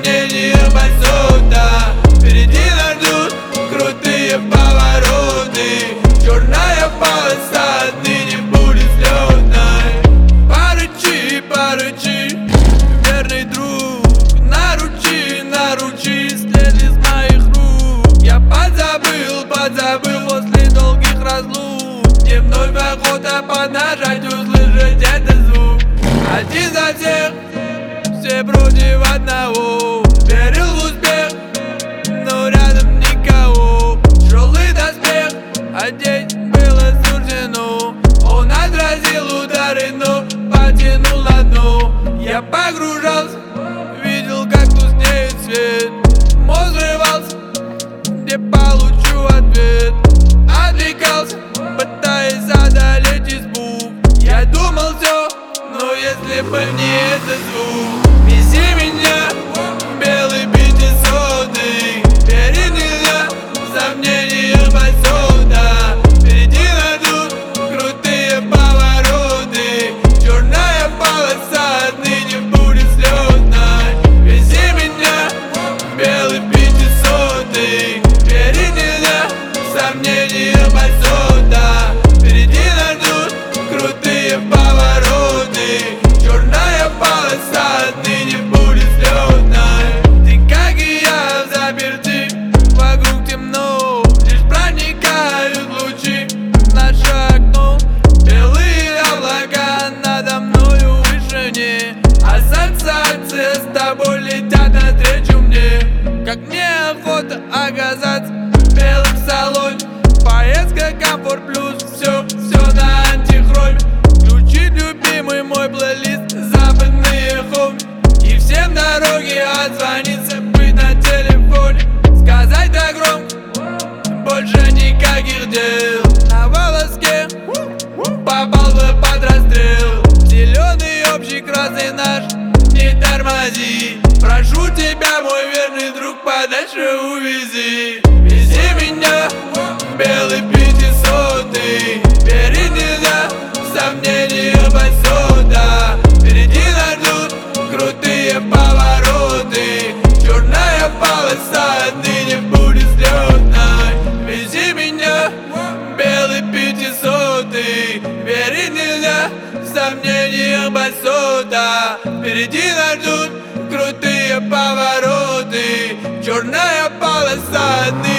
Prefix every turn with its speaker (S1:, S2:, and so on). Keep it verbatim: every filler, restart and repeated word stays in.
S1: сомнениях бассота. Впереди нас ждут крутые повороты. Черная полоса отныне будет слетной. Порычи, порычи, верный друг, наручи, наручи след из моих рук. Я подзабыл, подзабыл после долгих разлук. Мне вновь охота поднажать, услышать этот звук. Один за всех, все против одного. Верил в успех, но рядом никого. Тяжелый доспех одеть было суждено. Он отразил удары, но потянул на дно. Я погружался, видел, как тускнеет свет. Мозг взрывался, где получу ответ. Отвлекался, пытаясь одолеть избу. Я думал все, но если бы не этот звук. Вези меня, белый пятисотый. Перед нельзя, сомнениях бассота. Впереди нас ждут крутые повороты. Черная полоса отныне будет слетной. Вези меня, белый пятисотый. Перед нельзя, сомнениях бассота. Впереди нас ждут крутые повороты. Черная полоса отныне будет слетной. Ты, как и я, заперты, вокруг темно. Лишь проникают лучи в наше окно. Белые облака надо мною в вышине. Ассоциации с тобой летят навстречу мне. Как мне охота оказаться белым в салоне. Поездка комфорт плюс, все, все на антихроме. Включи любимый мой плейлист, западные хоми. И всем дороги отзвониться, быть на телефоне. Сказать да громко, больше никаких дел. На волоске попал бы под расстрел. Зеленый общий красный наш, не тормози. Прошу тебя, мой верный друг, подальше увези. Вези меня, белый пятисотый. Перед нельзя, сомнениях бассота. Впереди нас ждут крутые повороты. Черная полоса отныне будет слетной. Вези меня, белый пятисотый. Верить нельзя, сомнениях бассота. Впереди нас ждут крутые повороты. Черная полоса отныне